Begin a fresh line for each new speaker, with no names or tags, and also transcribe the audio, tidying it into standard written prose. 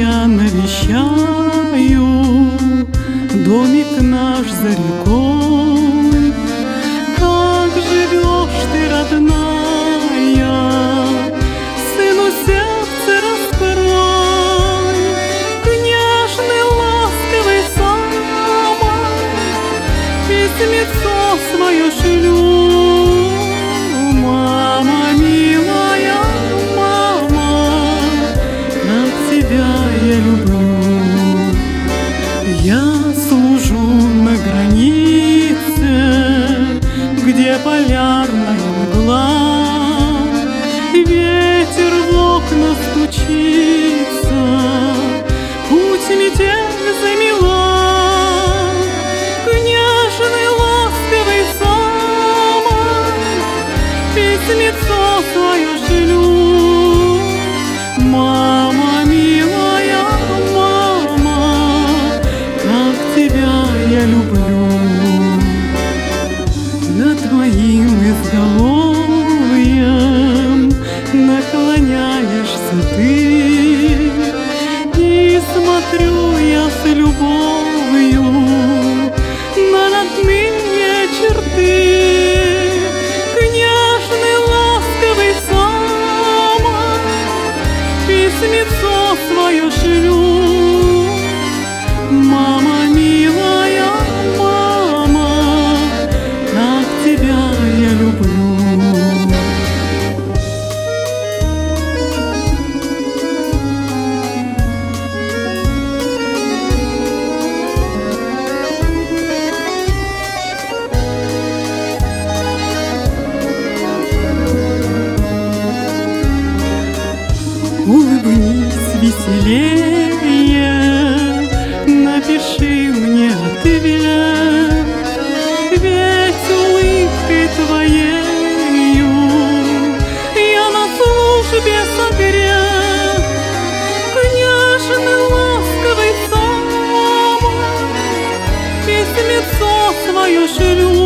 я навещаю домик наш за рекой. Как живешь ты, родная, сыну сердце раскрой. Нежный, ласковый сама, письмецо свое шлю. Мама милая, мама, как тебя я люблю. Я служу на границе, где полярная мгла. Ветер в окна стучится, путь метель замела. Нежный, ласковый сама, письмецо свое шлю. Мама милая, мама, как тебя я люблю. Над моим изголовьем наклоняешься ты, и смотрю я с любовью на родные черты. Нежный, ласковый сама, письмецо свое шлю. Мама милая, мама, как тебя я люблю. Улыбнись веселее, напиши мне ответ, ведь улыбкой твоею я на службе согрет. Нежный, ласковый сама, письмецо свое шлю.